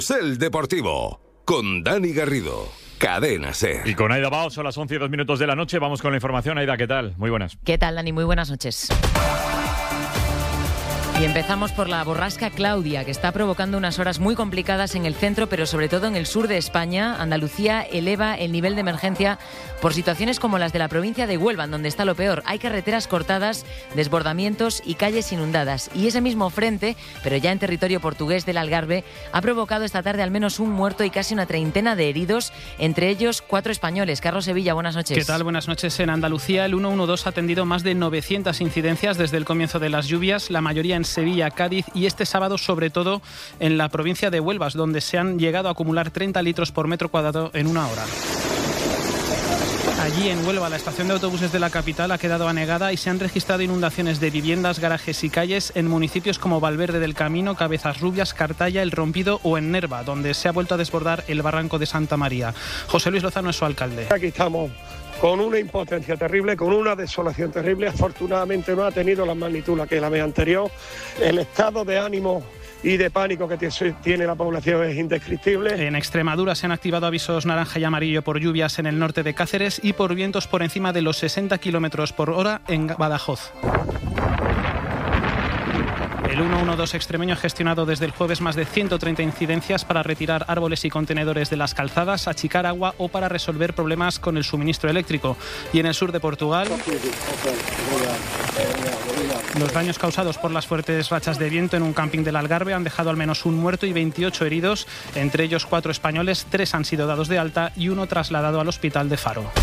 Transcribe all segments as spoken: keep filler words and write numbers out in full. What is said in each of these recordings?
El Deportivo, con Dani Garrido, Cadena SER. Y con Aida Bao, son las once y dos minutos de la noche. Vamos con la información. Aida, ¿qué tal? Muy buenas. ¿Qué tal, Dani? Muy buenas noches. Y empezamos por la borrasca Claudia, que está provocando unas horas muy complicadas en el centro, pero sobre todo en el sur de España. Andalucía eleva el nivel de emergencia por situaciones como las de la provincia de Huelva, donde está lo peor. Hay carreteras cortadas, desbordamientos y calles inundadas. Y ese mismo frente, pero ya en territorio portugués del Algarve, ha provocado esta tarde al menos un muerto y casi una treintena de heridos, entre ellos cuatro españoles. Carlos Sevilla, buenas noches. ¿Qué tal? Buenas noches. En Andalucía, el ciento doce ha atendido más de novecientas incidencias desde el comienzo de las lluvias, la mayoría en Sevilla, Cádiz y este sábado sobre todo en la provincia de Huelva, donde se han llegado a acumular treinta litros por metro cuadrado en una hora. Allí en Huelva, la estación de autobuses de la capital ha quedado anegada y se han registrado inundaciones de viviendas, garajes y calles en municipios como Valverde del Camino, Cabezas Rubias, Cartaya, El Rompido o en Nerva, donde se ha vuelto a desbordar el barranco de Santa María. José Luis Lozano es su alcalde. Aquí estamos con una impotencia terrible, con una desolación terrible. Afortunadamente no ha tenido la magnitud que la vez anterior. El estado de ánimo y de pánico que tiene la población es indescriptible. En Extremadura se han activado avisos naranja y amarillo por lluvias en el norte de Cáceres y por vientos por encima de los sesenta kilómetros por hora en Badajoz. El ciento doce extremeño ha gestionado desde el jueves más de ciento treinta incidencias para retirar árboles y contenedores de las calzadas, achicar agua o para resolver problemas con el suministro eléctrico. Y en el sur de Portugal, los daños causados por las fuertes rachas de viento en un camping del Algarve han dejado al menos un muerto y veintiocho heridos, entre ellos cuatro españoles, tres han sido dados de alta y uno trasladado al hospital de Faro.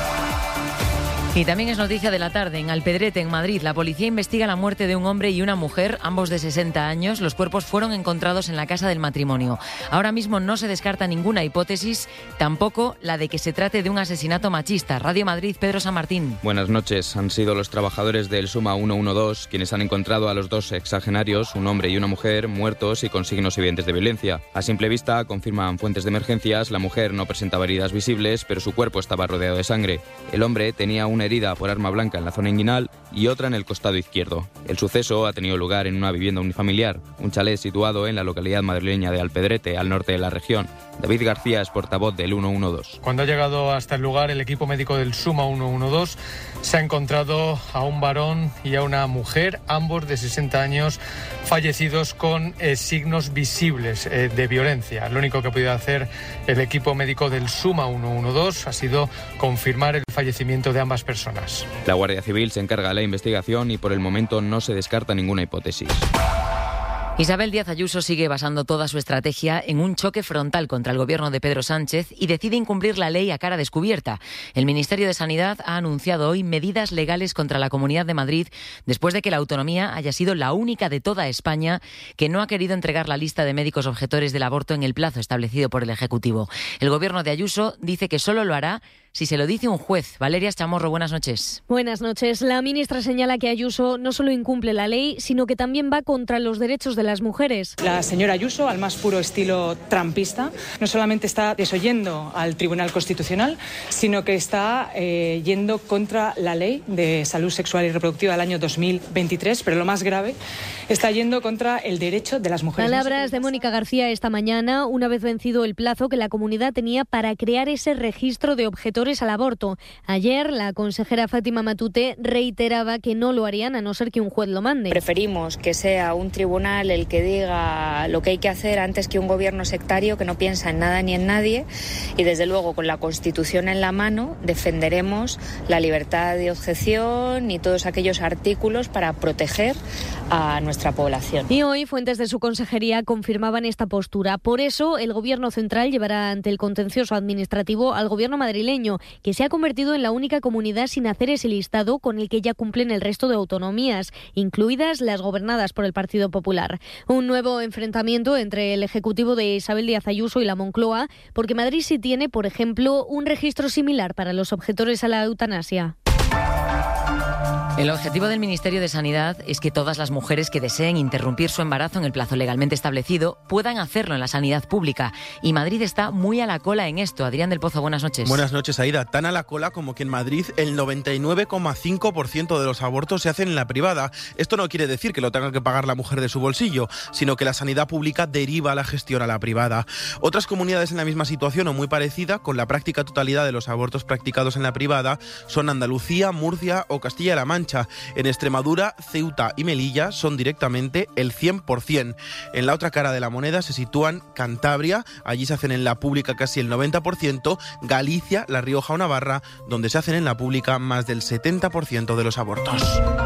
Y también es noticia de la tarde. En Alpedrete, en Madrid, la policía investiga la muerte de un hombre y una mujer, ambos de sesenta años. Los cuerpos fueron encontrados en la casa del matrimonio. Ahora mismo no se descarta ninguna hipótesis, tampoco la de que se trate de un asesinato machista. Radio Madrid, Pedro San Martín. Buenas noches. Han sido los trabajadores del Suma ciento doce quienes han encontrado a los dos sexagenarios, un hombre y una mujer, muertos y con signos evidentes de violencia. A simple vista, confirman fuentes de emergencias, la mujer no presentaba heridas visibles, pero su cuerpo estaba rodeado de sangre. El hombre tenía un Una herida por arma blanca en la zona inguinal y otra en el costado izquierdo. El suceso ha tenido lugar en una vivienda unifamiliar, un chalet situado en la localidad madrileña de Alpedrete, al norte de la región. David García es portavoz del ciento doce. Cuando ha llegado hasta el lugar, el equipo médico del Suma ciento doce se ha encontrado a un varón y a una mujer, ambos de sesenta años, fallecidos con eh, signos visibles eh, de violencia. Lo único que ha podido hacer el equipo médico del Suma ciento doce ha sido confirmar el fallecimiento de ambas personas. La Guardia Civil se encarga de la investigación y por el momento no se descarta ninguna hipótesis. Isabel Díaz Ayuso sigue basando toda su estrategia en un choque frontal contra el gobierno de Pedro Sánchez y decide incumplir la ley a cara descubierta. El Ministerio de Sanidad ha anunciado hoy medidas legales contra la Comunidad de Madrid después de que la autonomía haya sido la única de toda España que no ha querido entregar la lista de médicos objetores del aborto en el plazo establecido por el Ejecutivo. El gobierno de Ayuso dice que solo lo hará si se lo dice un juez. Valeria Chamorro, buenas noches. Buenas noches. La ministra señala que Ayuso no solo incumple la ley, sino que también va contra los derechos de las mujeres. La señora Ayuso, al más puro estilo trumpista, no solamente está desoyendo al Tribunal Constitucional, sino que está eh, yendo contra la ley de salud sexual y reproductiva del año dos mil veintitrés, pero lo más grave, está yendo contra el derecho de las mujeres. Palabras de Mónica García esta mañana, una vez vencido el plazo que la comunidad tenía para crear ese registro de objetores al aborto. Ayer, la consejera Fátima Matute reiteraba que no lo harían a no ser que un juez lo mande. Preferimos que sea un tribunal el que diga lo que hay que hacer antes que un gobierno sectario que no piensa en nada ni en nadie, y desde luego con la Constitución en la mano defenderemos la libertad de objeción y todos aquellos artículos para proteger a nuestra población. Y hoy fuentes de su consejería confirmaban esta postura. Por eso el Gobierno central llevará ante el contencioso administrativo al Gobierno madrileño, que se ha convertido en la única comunidad sin hacer ese listado con el que ya cumplen el resto de autonomías, incluidas las gobernadas por el Partido Popular. Un nuevo enfrentamiento entre el Ejecutivo de Isabel Díaz Ayuso y la Moncloa, porque Madrid sí tiene, por ejemplo, un registro similar para los objetores a la eutanasia. El objetivo del Ministerio de Sanidad es que todas las mujeres que deseen interrumpir su embarazo en el plazo legalmente establecido puedan hacerlo en la sanidad pública. Y Madrid está muy a la cola en esto. Adrián del Pozo, buenas noches. Buenas noches, Aida. Tan a la cola como que en Madrid el noventa y nueve coma cinco por ciento de los abortos se hacen en la privada. Esto no quiere decir que lo tenga que pagar la mujer de su bolsillo, sino que la sanidad pública deriva la gestión a la privada. Otras comunidades en la misma situación o muy parecida, con la práctica totalidad de los abortos practicados en la privada, son Andalucía, Murcia o Castilla-La Mancha. En Extremadura, Ceuta y Melilla son directamente el cien por ciento. En la otra cara de la moneda se sitúan Cantabria, allí se hacen en la pública casi el noventa por ciento, Galicia, La Rioja o Navarra, donde se hacen en la pública más del setenta por ciento de los abortos.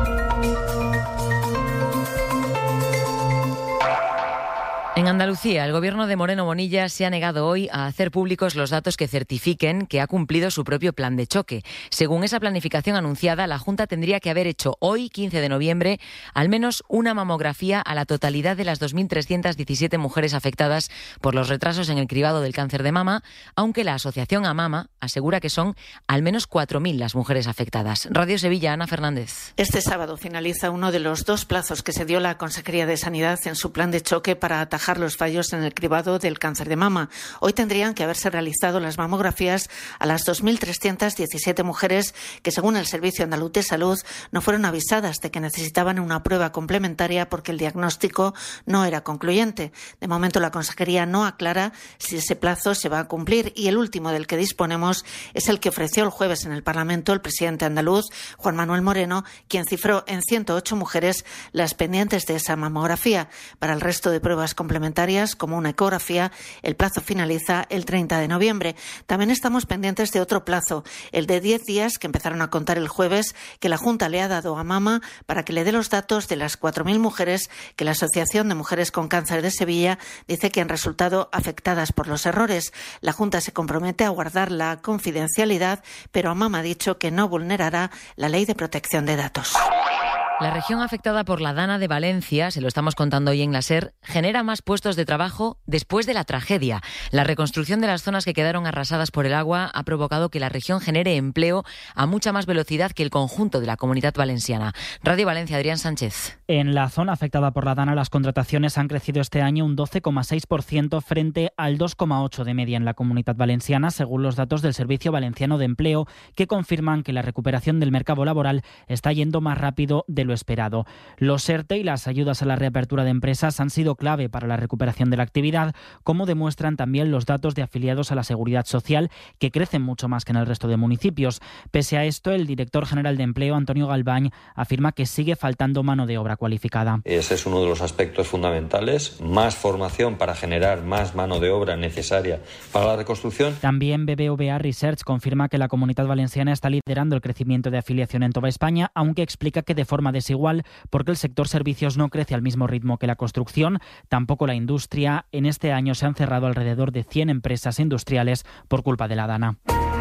En Andalucía, el gobierno de Moreno Bonilla se ha negado hoy a hacer públicos los datos que certifiquen que ha cumplido su propio plan de choque. Según esa planificación anunciada, la Junta tendría que haber hecho hoy, quince de noviembre, al menos una mamografía a la totalidad de las dos mil trescientas diecisiete mujeres afectadas por los retrasos en el cribado del cáncer de mama, aunque la asociación AMAMA asegura que son al menos cuatro mil las mujeres afectadas. Radio Sevilla, Ana Fernández. Este sábado finaliza uno de los dos plazos que se dio la Consejería de Sanidad en su plan de choque para atajar los fallos en el cribado del cáncer de mama. Hoy tendrían que haberse realizado las mamografías a las dos mil trescientas diecisiete mujeres que, según el Servicio Andaluz de Salud, no fueron avisadas de que necesitaban una prueba complementaria porque el diagnóstico no era concluyente. De momento, la Consejería no aclara si ese plazo se va a cumplir y el último del que disponemos es el que ofreció el jueves en el Parlamento el presidente andaluz, Juan Manuel Moreno, quien cifró en ciento ocho mujeres las pendientes de esa mamografía. Para el resto de pruebas complementarias, complementarias como una ecografía, el plazo finaliza el treinta de noviembre. También estamos pendientes de otro plazo, el de diez días que empezaron a contar el jueves, que la Junta le ha dado a Mama para que le dé los datos de las cuatro mil mujeres que la Asociación de Mujeres con Cáncer de Sevilla dice que han resultado afectadas por los errores. La Junta se compromete a guardar la confidencialidad, pero Amama ha dicho que no vulnerará la Ley de Protección de Datos. La región afectada por la Dana de Valencia, se lo estamos contando hoy en la SER, genera más puestos de trabajo después de la tragedia. La reconstrucción de las zonas que quedaron arrasadas por el agua ha provocado que la región genere empleo a mucha más velocidad que el conjunto de la Comunidad Valenciana. Radio Valencia, Adrián Sánchez. En la zona afectada por la Dana, las contrataciones han crecido este año un doce coma seis por ciento frente al dos coma ocho por ciento de media en la Comunidad Valenciana, según los datos del Servicio Valenciano de Empleo, que confirman que la recuperación del mercado laboral está yendo más rápido de lo esperado. Los ERTE y las ayudas a la reapertura de empresas han sido clave para la recuperación de la actividad, como demuestran también los datos de afiliados a la Seguridad Social, que crecen mucho más que en el resto de municipios. Pese a esto, el director general de Empleo, Antonio Galván, afirma que sigue faltando mano de obra cualificada. Ese es uno de los aspectos fundamentales, más formación para generar más mano de obra necesaria para la reconstrucción. También B B V A Research confirma que la Comunidad Valenciana está liderando el crecimiento de afiliación en toda España, aunque explica que de forma desigual, porque el sector servicios no crece al mismo ritmo que la construcción, tampoco la industria. En este año se han cerrado alrededor de cien empresas industriales por culpa de la Dana.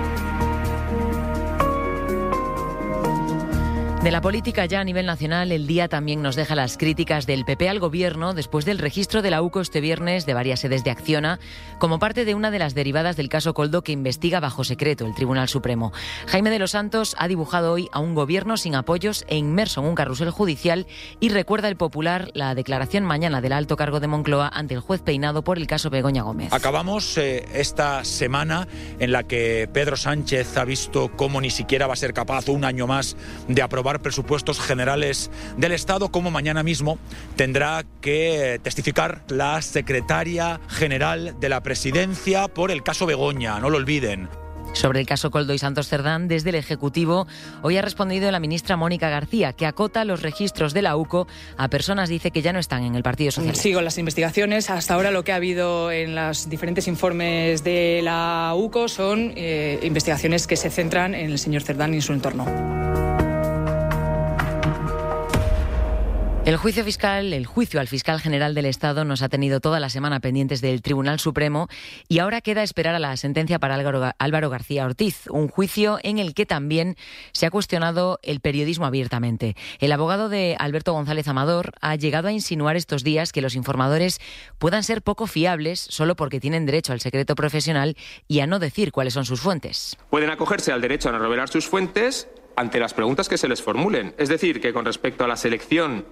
De la política ya a nivel nacional, el día también nos deja las críticas del P P al Gobierno después del registro de la U C O este viernes de varias sedes de Acciona como parte de una de las derivadas del caso Coldo que investiga bajo secreto el Tribunal Supremo. Jaime de los Santos ha dibujado hoy a un Gobierno sin apoyos e inmerso en un carrusel judicial y recuerda el Popular la declaración mañana del alto cargo de Moncloa ante el juez Peinado por el caso Begoña Gómez. Acabamos eh, esta semana en la que Pedro Sánchez ha visto cómo ni siquiera va a ser capaz un año más de aprobar presupuestos generales del Estado, como mañana mismo tendrá que testificar la secretaria general de la Presidencia por el caso Begoña, no lo olviden. Sobre el caso Coldo y Santos Cerdán, desde el Ejecutivo, hoy ha respondido la ministra Mónica García, que acota los registros de la U C O a personas, dice, que ya no están en el Partido Socialista. Sigo las investigaciones. Hasta ahora lo que ha habido en los diferentes informes de la U C O son eh, investigaciones que se centran en el señor Cerdán y en su entorno. El juicio fiscal, el juicio al fiscal general del Estado nos ha tenido toda la semana pendientes del Tribunal Supremo y ahora queda esperar a la sentencia para Álvaro, Álvaro García Ortiz, un juicio en el que también se ha cuestionado el periodismo abiertamente. El abogado de Alberto González Amador ha llegado a insinuar estos días que los informadores puedan ser poco fiables solo porque tienen derecho al secreto profesional y a no decir cuáles son sus fuentes. Pueden acogerse al derecho a no revelar sus fuentes ante las preguntas que se les formulen. Es decir, que con respecto a la selección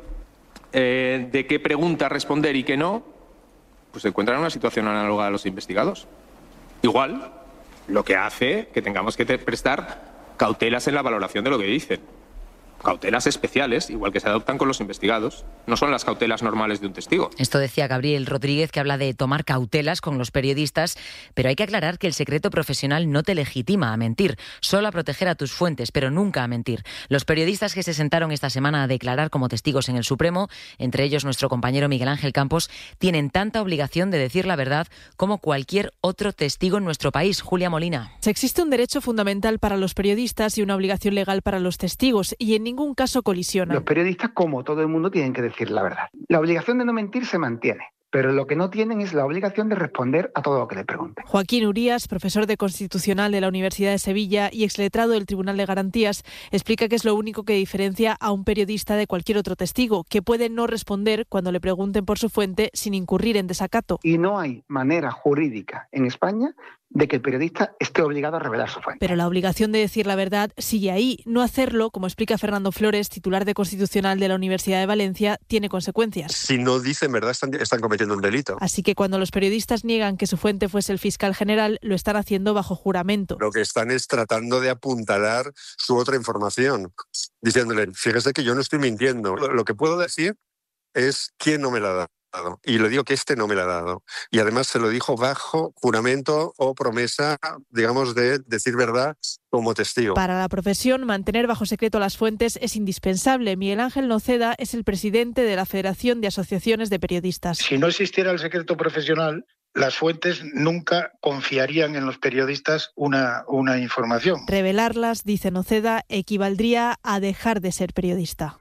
eh, de qué pregunta responder y qué no, pues se encuentran en una situación análoga a los investigados. Igual, lo que hace que tengamos que prestar cautelas en la valoración de lo que dicen. Cautelas especiales, igual que se adoptan con los investigados. No son las cautelas normales de un testigo. Esto decía Gabriel Rodríguez, que habla de tomar cautelas con los periodistas, pero hay que aclarar que el secreto profesional no te legitima a mentir, solo a proteger a tus fuentes, pero nunca a mentir. Los periodistas que se sentaron esta semana a declarar como testigos en el Supremo, entre ellos nuestro compañero Miguel Ángel Campos, tienen tanta obligación de decir la verdad como cualquier otro testigo en nuestro país. Julia Molina. Existe un derecho fundamental para los periodistas y una obligación legal para los testigos, y en ningún caso colisionan. Los periodistas, como todo el mundo, tienen que decir la verdad. La obligación de no mentir se mantiene, pero lo que no tienen es la obligación de responder a todo lo que le pregunten. Joaquín Urías, profesor de Constitucional de la Universidad de Sevilla y exletrado del Tribunal de Garantías, explica que es lo único que diferencia a un periodista de cualquier otro testigo, que puede no responder cuando le pregunten por su fuente sin incurrir en desacato. Y no hay manera jurídica en España de que el periodista esté obligado a revelar su fuente. Pero la obligación de decir la verdad sigue ahí. No hacerlo, como explica Fernando Flores, titular de Constitucional de la Universidad de Valencia, tiene consecuencias. Si no dicen verdad, están, están cometiendo un delito. Así que cuando los periodistas niegan que su fuente fuese el fiscal general, lo están haciendo bajo juramento. Lo que están es tratando de apuntalar su otra información, diciéndole, fíjese que yo no estoy mintiendo. Lo, lo que puedo decir es quién no me la da. Y le digo que este no me la ha dado. Y además se lo dijo bajo juramento o promesa, digamos, de decir verdad como testigo. Para la profesión, mantener bajo secreto las fuentes es indispensable. Miguel Ángel Noceda es el presidente de la Federación de Asociaciones de Periodistas. Si no existiera el secreto profesional, las fuentes nunca confiarían en los periodistas una, una información. Revelarlas, dice Noceda, equivaldría a dejar de ser periodista.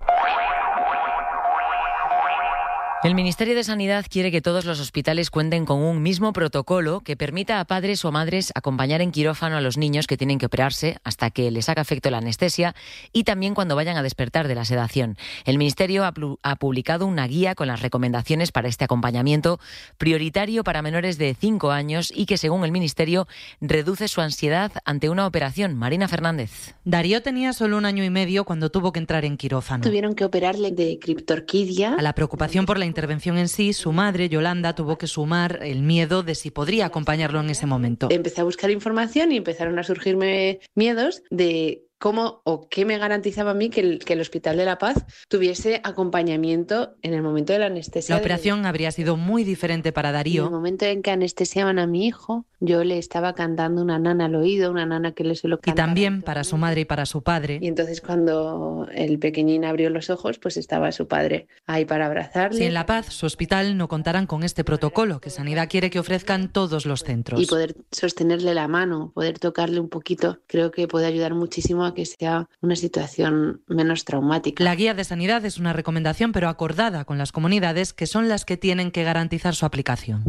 El Ministerio de Sanidad quiere que todos los hospitales cuenten con un mismo protocolo que permita a padres o madres acompañar en quirófano a los niños que tienen que operarse hasta que les haga efecto la anestesia y también cuando vayan a despertar de la sedación. El Ministerio ha, ha publicado una guía con las recomendaciones para este acompañamiento prioritario para menores de cinco años y que, según el Ministerio, reduce su ansiedad ante una operación. Marina Fernández. Darío tenía solo un año y medio cuando tuvo que entrar en quirófano. Tuvieron que operarle de criptorquidia. A la preocupación por la intervención en sí, su madre, Yolanda, tuvo que sumar el miedo de si podría acompañarlo en ese momento. Empecé a buscar información y empezaron a surgirme miedos de cómo o qué me garantizaba a mí que el, que el Hospital de la Paz tuviese acompañamiento en el momento de la anestesia. La operación de... habría sido muy diferente para Darío. En el momento en que anestesiaban a mi hijo, yo le estaba cantando una nana al oído, una nana que le suelo cantar. Y también para su madre y para su padre. Y entonces cuando el pequeñín abrió los ojos, pues estaba su padre ahí para abrazarle. Si en La Paz, su hospital, no contarán con este protocolo que Sanidad quiere que ofrezcan todos los centros. Y poder sostenerle la mano, poder tocarle un poquito, creo que puede ayudar muchísimo a que sea una situación menos traumática. La guía de Sanidad es una recomendación, pero acordada con las comunidades, que son las que tienen que garantizar su aplicación.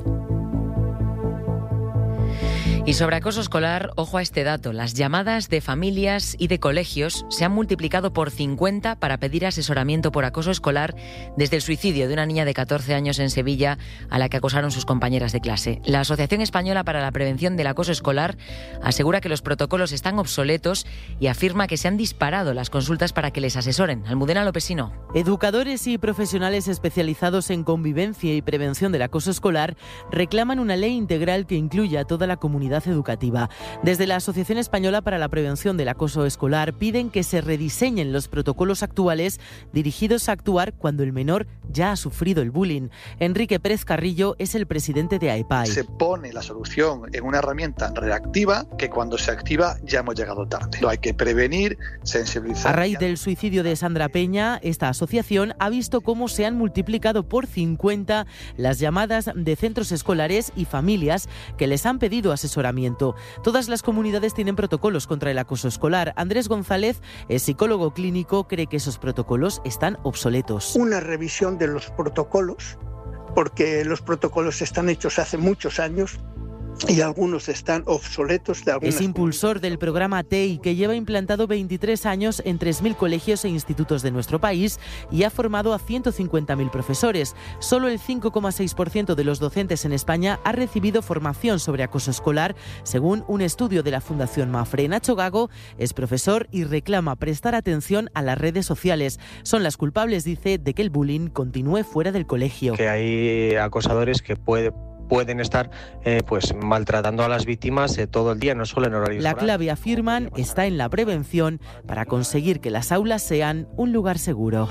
Y sobre acoso escolar, ojo a este dato. Las llamadas de familias y de colegios se han multiplicado por cincuenta para pedir asesoramiento por acoso escolar desde el suicidio de una niña de catorce años en Sevilla a la que acosaron sus compañeras de clase. La Asociación Española para la Prevención del Acoso Escolar asegura que los protocolos están obsoletos y afirma que se han disparado las consultas para que les asesoren. Almudena Lopesino. Educadores y profesionales especializados en convivencia y prevención del acoso escolar reclaman una ley integral que incluya a toda la comunidad educativa. Desde la Asociación Española para la Prevención del Acoso Escolar piden que se rediseñen los protocolos actuales dirigidos a actuar cuando el menor ya ha sufrido el bullying. Enrique Pérez Carrillo es el presidente de A E P A I. Se pone la solución en una herramienta reactiva que cuando se activa ya hemos llegado tarde. Lo hay que prevenir, sensibilizar. A raíz del suicidio de Sandra Peña, esta asociación ha visto cómo se han multiplicado por cincuenta las llamadas de centros escolares y familias que les han pedido asesoramiento. Todas las comunidades tienen protocolos contra el acoso escolar. Andrés González, el psicólogo clínico, cree que esos protocolos están obsoletos. Una revisión de los protocolos, porque los protocolos están hechos hace muchos años y algunos están obsoletos de algunas. Es impulsor del programa T E I, que lleva implantado veintitrés años en tres mil colegios e institutos de nuestro país y ha formado a ciento cincuenta mil profesores. Solo el cinco coma seis por ciento de los docentes en España ha recibido formación sobre acoso escolar, según un estudio de la Fundación Mafre. Nacho Gago es profesor y reclama prestar atención a las redes sociales. Son las culpables, dice, de que el bullying continúe fuera del colegio. Que hay acosadores que puede pueden estar eh, pues maltratando a las víctimas eh, todo el día, no solo en horario La escolar. clave, afirman, está en la prevención para conseguir que las aulas sean un lugar seguro.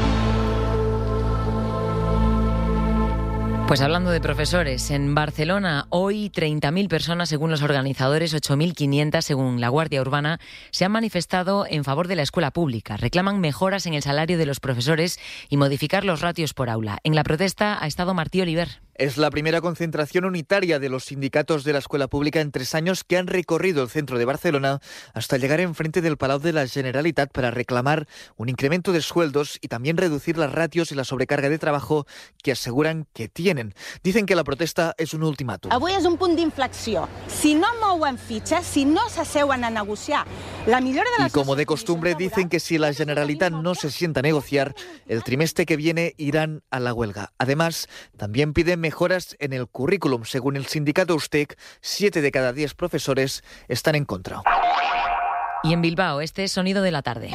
Pues hablando de profesores, en Barcelona hoy treinta mil personas según los organizadores, ocho mil quinientas según la Guardia Urbana, se han manifestado en favor de la escuela pública. Reclaman mejoras en el salario de los profesores y modificar los ratios por aula. En la protesta ha estado Martí Oliver. Es la primera concentración unitaria de los sindicatos de la escuela pública en tres años que han recorrido el centro de Barcelona hasta llegar enfrente del Palau de la Generalitat para reclamar un incremento de sueldos y también reducir las ratios y la sobrecarga de trabajo que aseguran que tienen. Dicen que la protesta es un ultimátum. Avui és un punt d'inflexió. Si no mouen fitxes, si no s'asseuen a negociar la millora de Y como de costumbre dicen que si la Generalitat no se sienta a negociar, el trimestre que viene irán a la huelga. Además, también piden mejoras en el currículum. Según el sindicato Ustec, siete de cada diez profesores están en contra. Y en Bilbao, este es Sonido de la Tarde.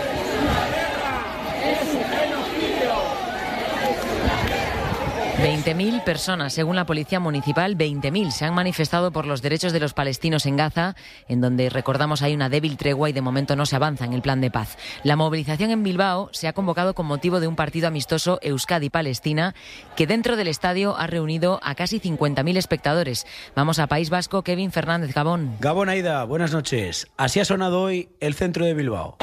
veinte mil personas, según la Policía Municipal, veinte mil se han manifestado por los derechos de los palestinos en Gaza, en donde, recordamos, hay una débil tregua y de momento no se avanza en el plan de paz. La movilización en Bilbao se ha convocado con motivo de un partido amistoso Euskadi-Palestina, que dentro del estadio ha reunido a casi cincuenta mil espectadores. Vamos a País Vasco, Kevin Fernández, Gabón. Gabón, Aida, buenas noches. Así ha sonado hoy el centro de Bilbao.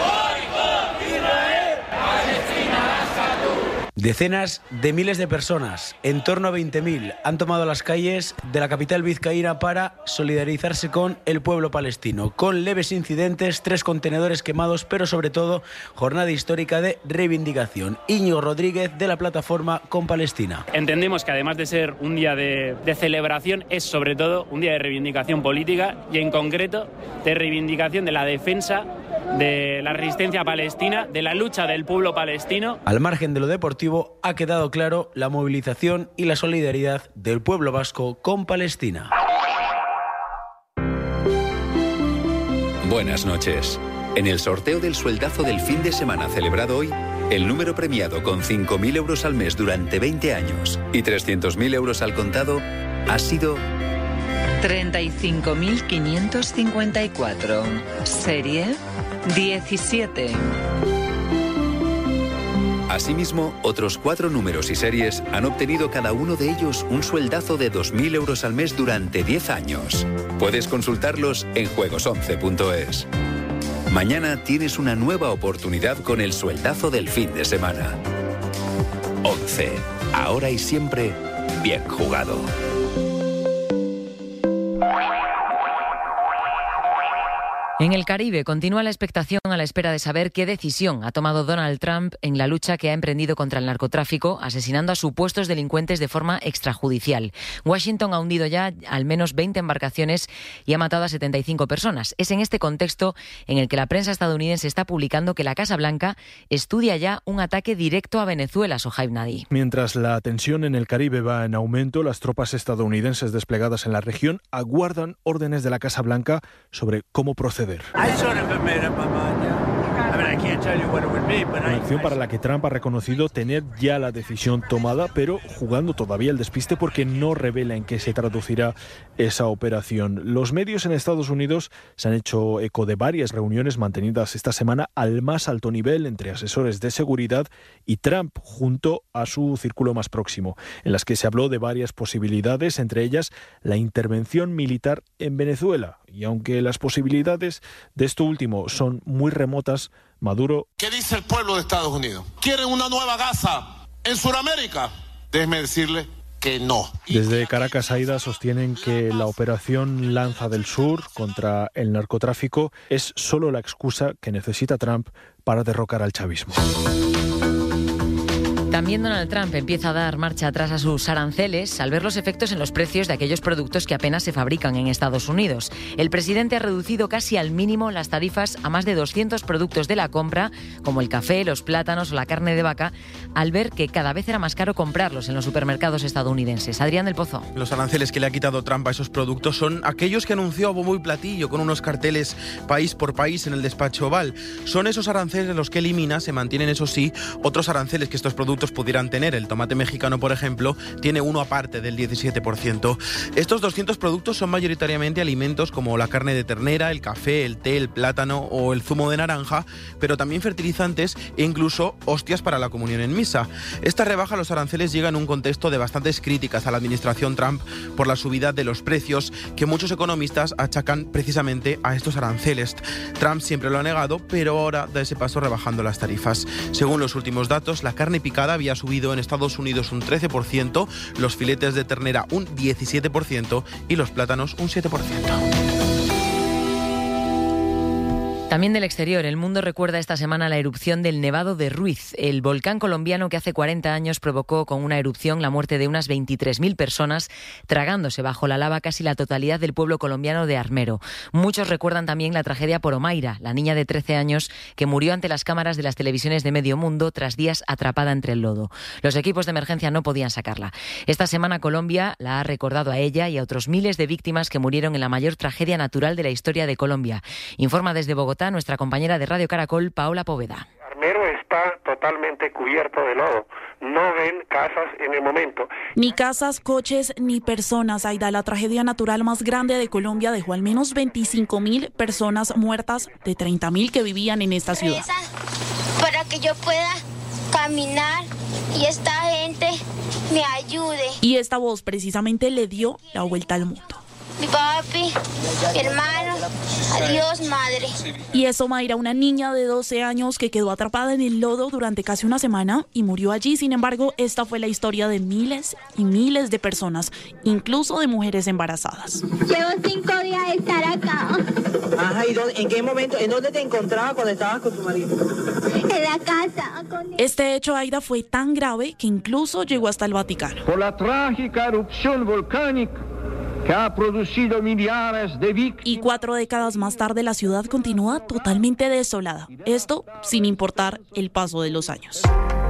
Decenas de miles de personas, en torno a veinte mil, han tomado las calles de la capital vizcaína para solidarizarse con el pueblo palestino, con leves incidentes, tres contenedores quemados, pero sobre todo jornada histórica de reivindicación. Íñigo Rodríguez, de la plataforma Con Palestina. Entendemos que además de ser un día de, de celebración, es sobre todo un día de reivindicación política y en concreto de reivindicación de la defensa de la resistencia palestina, de la lucha del pueblo palestino. Al margen de lo deportivo, ha quedado claro la movilización y la solidaridad del pueblo vasco con Palestina. Buenas noches. En el sorteo del sueldazo del fin de semana celebrado hoy, el número premiado con cinco mil euros al mes durante veinte años y trescientos mil euros al contado ha sido treinta y cinco mil quinientos cincuenta y cuatro. Serie diecisiete. Asimismo, otros cuatro números y series han obtenido cada uno de ellos un sueldazo de dos mil euros al mes durante diez años. Puedes consultarlos en juegos once punto es. Mañana tienes una nueva oportunidad con el sueldazo del fin de semana. once. Ahora y siempre, bien jugado. En el Caribe continúa la expectación a la espera de saber qué decisión ha tomado Donald Trump en la lucha que ha emprendido contra el narcotráfico, asesinando a supuestos delincuentes de forma extrajudicial. Washington ha hundido ya al menos veinte embarcaciones y ha matado a setenta y cinco personas. Es en este contexto en el que la prensa estadounidense está publicando que la Casa Blanca estudia ya un ataque directo a Venezuela, Sohaib Nadi. Mientras la tensión en el Caribe va en aumento, las tropas estadounidenses desplegadas en la región aguardan órdenes de la Casa Blanca sobre cómo proceder. Una acción para la que Trump ha reconocido tener ya la decisión tomada, pero jugando todavía el despiste porque no revela en qué se traducirá esa operación. Los medios en Estados Unidos se han hecho eco de varias reuniones mantenidas esta semana al más alto nivel entre asesores de seguridad y Trump junto a su círculo más próximo, en las que se habló de varias posibilidades, entre ellas la intervención militar en Venezuela. Y aunque las posibilidades de esto último son muy remotas, Maduro... ¿Qué dice el pueblo de Estados Unidos? ¿Quieren una nueva Gaza en Sudamérica? Déjeme decirle que no. Desde Caracas, Aida, sostienen que la operación Lanza del Sur contra el narcotráfico es solo la excusa que necesita Trump para derrocar al chavismo. También Donald Trump empieza a dar marcha atrás a sus aranceles al ver los efectos en los precios de aquellos productos que apenas se fabrican en Estados Unidos. El presidente ha reducido casi al mínimo las tarifas a más de doscientos productos de la compra, como el café, los plátanos o la carne de vaca, al ver que cada vez era más caro comprarlos en los supermercados estadounidenses. Adrián del Pozo. Los aranceles que le ha quitado Trump a esos productos son aquellos que anunció a bombo y platillo con unos carteles país por país en el despacho Oval. Son esos aranceles los que elimina, se mantienen eso sí, otros aranceles que estos productos pudieran tener. El tomate mexicano, por ejemplo, tiene uno aparte del diecisiete por ciento. Estos doscientos productos son mayoritariamente alimentos como la carne de ternera, el café, el té, el plátano o el zumo de naranja, pero también fertilizantes e incluso hostias para la comunión en misa. Esta rebaja a los aranceles llega en un contexto de bastantes críticas a la administración Trump por la subida de los precios que muchos economistas achacan precisamente a estos aranceles. Trump siempre lo ha negado, pero ahora da ese paso rebajando las tarifas. Según los últimos datos, la carne picada había subido en Estados Unidos un trece por ciento, los filetes de ternera un diecisiete por ciento y los plátanos un siete por ciento. También del exterior, el mundo recuerda esta semana la erupción del Nevado de Ruiz, el volcán colombiano que hace cuarenta años provocó con una erupción la muerte de unas veintitrés mil personas, tragándose bajo la lava casi la totalidad del pueblo colombiano de Armero. Muchos recuerdan también la tragedia por Omaira, la niña de trece años que murió ante las cámaras de las televisiones de medio mundo tras días atrapada entre el lodo. Los equipos de emergencia no podían sacarla. Esta semana Colombia la ha recordado a ella y a otros miles de víctimas que murieron en la mayor tragedia natural de la historia de Colombia. Informa desde Bogotá nuestra compañera de Radio Caracol, Paola Poveda. Armero está totalmente cubierto de lodo. No ven casas en el momento. Ni casas, coches, ni personas. Aida, la tragedia natural más grande de Colombia dejó al menos veinticinco mil personas muertas de treinta mil que vivían en esta ciudad. Para que yo pueda caminar y esta gente me ayude. Y esta voz precisamente le dio la vuelta al mundo. Mi papi, mi hermano, adiós madre. Y es Omaira, una niña de doce años que quedó atrapada en el lodo durante casi una semana y murió allí. Sin embargo, esta fue la historia de miles y miles de personas, incluso de mujeres embarazadas. Llevo cinco días de estar acá. Ajá, ¿y dónde, en qué momento, en dónde te encontrabas cuando estabas con tu marido? En la casa. Con... Este hecho, Aida, fue tan grave que incluso llegó hasta el Vaticano. Por la trágica erupción volcánica que ha producido millares de víctimas. Y cuatro décadas más tarde la ciudad continúa totalmente desolada. Esto sin importar el paso de los años.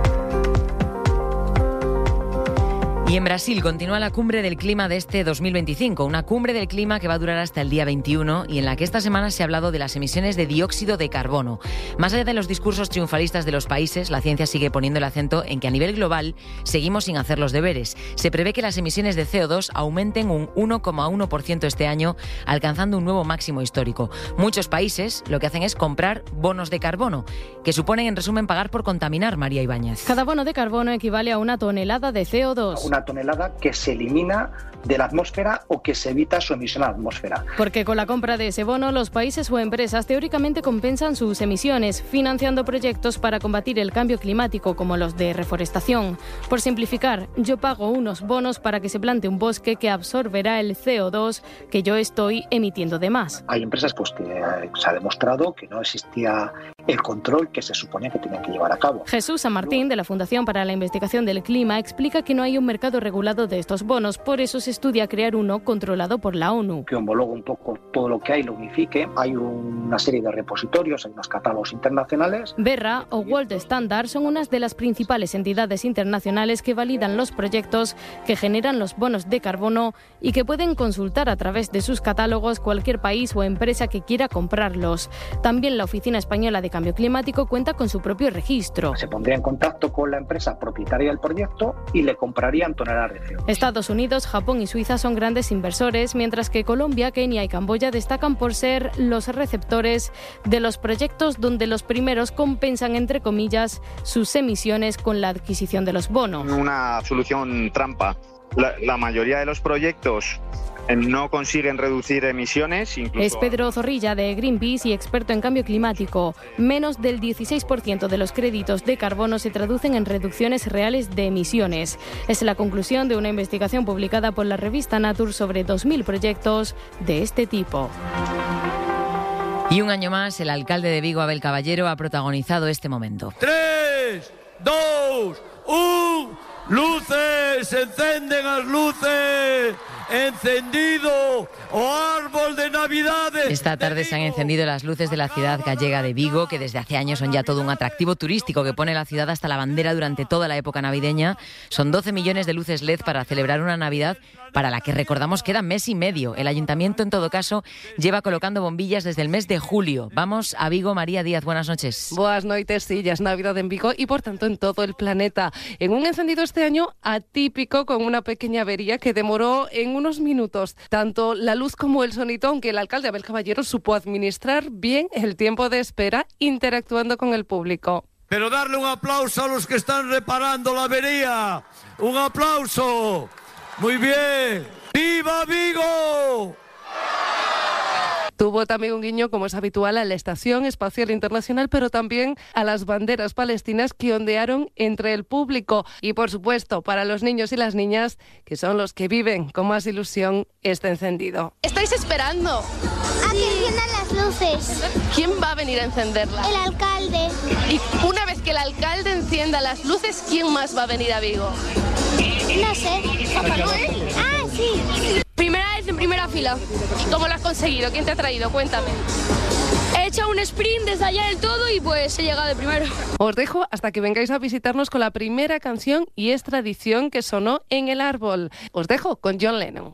Y en Brasil continúa la cumbre del clima de este dos mil veinticinco, una cumbre del clima que va a durar hasta el día veintiuno y en la que esta semana se ha hablado de las emisiones de dióxido de carbono. Más allá de los discursos triunfalistas de los países, la ciencia sigue poniendo el acento en que a nivel global seguimos sin hacer los deberes. Se prevé que las emisiones de C O dos aumenten un uno coma uno por ciento este año, alcanzando un nuevo máximo histórico. Muchos países lo que hacen es comprar bonos de carbono, que suponen en resumen pagar por contaminar, María Ibáñez. Cada bono de carbono equivale a una tonelada de C O dos. Una tonelada que se elimina de la atmósfera o que se evita su emisión a la atmósfera. Porque con la compra de ese bono, los países o empresas teóricamente compensan sus emisiones, financiando proyectos para combatir el cambio climático, como los de reforestación. Por simplificar, yo pago unos bonos para que se plante un bosque que absorberá el C O dos que yo estoy emitiendo de más. Hay empresas pues, que se ha demostrado que no existía el control que se suponía que tenían que llevar a cabo. Jesús San Martín, de la Fundación para la Investigación del Clima, explica que no hay un mercado regulado de estos bonos, por eso se estudia crear uno controlado por la ONU. Que homologue un poco todo lo que hay, lo unifique. Hay una serie de repositorios, hay unos catálogos internacionales. Verra o World Standard son unas de las principales entidades internacionales que validan los proyectos que generan los bonos de carbono y que pueden consultar a través de sus catálogos cualquier país o empresa que quiera comprarlos. También la Oficina Española de Cambio Climático cuenta con su propio registro. Se pondría en contacto con la empresa propietaria del proyecto y le comprarían toneladas de C O dos. Estados Unidos, Japón y Suiza son grandes inversores, mientras que Colombia, Kenia y Camboya destacan por ser los receptores de los proyectos donde los primeros compensan, entre comillas, sus emisiones con la adquisición de los bonos. Una solución trampa. La, la mayoría de los proyectos no consiguen reducir emisiones. Incluso... Es Pedro Zorrilla, de Greenpeace y experto en cambio climático. Menos del dieciséis por ciento de los créditos de carbono se traducen en reducciones reales de emisiones. Es la conclusión de una investigación publicada por la revista Nature sobre dos mil proyectos de este tipo. Y un año más, el alcalde de Vigo, Abel Caballero, ha protagonizado este momento. ¡Tres, dos, un luces, encenden as luces, encendido o árbol de Navidades. Esta tarde se han encendido las luces de la ciudad gallega de Vigo, que desde hace años son ya todo un atractivo turístico que pone la ciudad hasta la bandera durante toda la época navideña. Son doce millones de luces L E D para celebrar una Navidad para la que, recordamos, queda mes y medio. El ayuntamiento, en todo caso, lleva colocando bombillas desde el mes de julio. Vamos a Vigo. María Díaz, buenas noches. Buenas noches, sí, ya es Navidad en Vigo y, por tanto, en todo el planeta. En un encendido este año atípico, con una pequeña avería que demoró en unos minutos tanto la luz como el sonido, aunque el alcalde Abel Caballero supo administrar bien el tiempo de espera interactuando con el público. Pero darle un aplauso a los que están reparando la avería. ¡Un aplauso! Muy bien. ¡Viva Vigo! Tuvo también un guiño, como es habitual, a la Estación Espacial Internacional, pero también a las banderas palestinas que ondearon entre el público. Y, por supuesto, para los niños y las niñas, que son los que viven con más ilusión este encendido. ¿Estáis esperando? A que enciendan las luces. ¿Quién va a venir a encenderlas? El alcalde. Y una vez que el alcalde encienda las luces, ¿quién más va a venir a Vigo? No sé. ¿Papá Noel? Ah, sí. Primera vez en primera fila. ¿Cómo lo has conseguido? ¿Quién te ha traído? Cuéntame. He hecho un sprint desde allá del todo y pues he llegado de primero. Os dejo hasta que vengáis a visitarnos con la primera canción y es tradición que sonó en el árbol. Os dejo con John Lennon.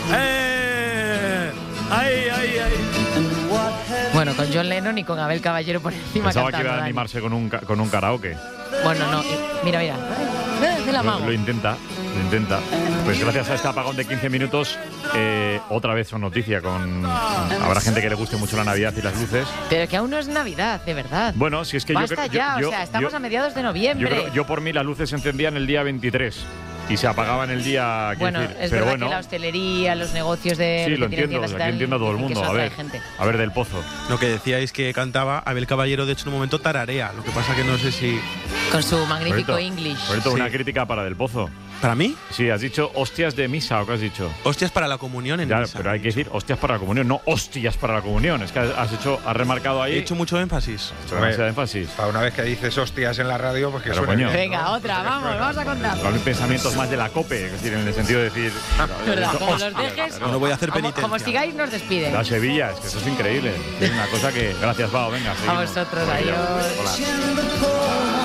¡Eh! ¡Ay, ay, ay! Bueno, con John Lennon y con Abel Caballero por encima. Pensaba cantando, que iba a Dani. animarse con un, ca- con un karaoke. Bueno, no. Mira, mira. De la Lo, mano. lo intenta, lo intenta. Pues gracias a este apagón de quince minutos, eh, otra vez son noticia con... Habrá gente que le guste mucho la Navidad y las luces. Pero que aún no es Navidad, de verdad. Bueno, si es que Basta yo creo... ya, yo, o sea, estamos yo- a mediados de noviembre. Yo, creo- yo por mí las luces se encendían el día veintitrés y se apagaban el día... quiero Bueno, decir, es pero verdad bueno, que la hostelería, los negocios de... sí, que lo tienen entiendo, tiendas y aquí tal, entiendo a todo el dicen que mundo. eso A atrae ver, gente. a ver, Del Pozo. Lo que decíais que cantaba Abel Caballero, de hecho, en un momento tararea. Lo que pasa que no sé si... Con su magnífico Por English. Por cierto, Sí. una crítica para Del Pozo. ¿Para mí? Sí, has dicho hostias de misa, ¿o qué has dicho? Hostias para la comunión en Ya, misa. pero hay que decir hostias para la comunión, no hostias para la comunión. Es que has hecho, has remarcado ahí. He hecho mucho énfasis. Hecho demasiado énfasis. Para una vez que dices hostias en la radio, pues que Pero, suene coño. bien, ¿no? Venga, otra, vamos, vamos a contar. Con pensamientos más de la COPE, es decir, en el sentido de decir. ¿Verdad? Como hostia, los dejes, claro. No voy a hacer como, penitencia. como sigáis, nos despiden. La Sevilla, es que eso es increíble. Es una cosa que. Gracias, Bao, venga. A seguimos. vosotros, Adiós. adiós. Hola.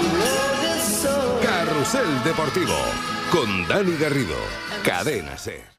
Carrusel Deportivo con Dani Garrido. Cadena SER.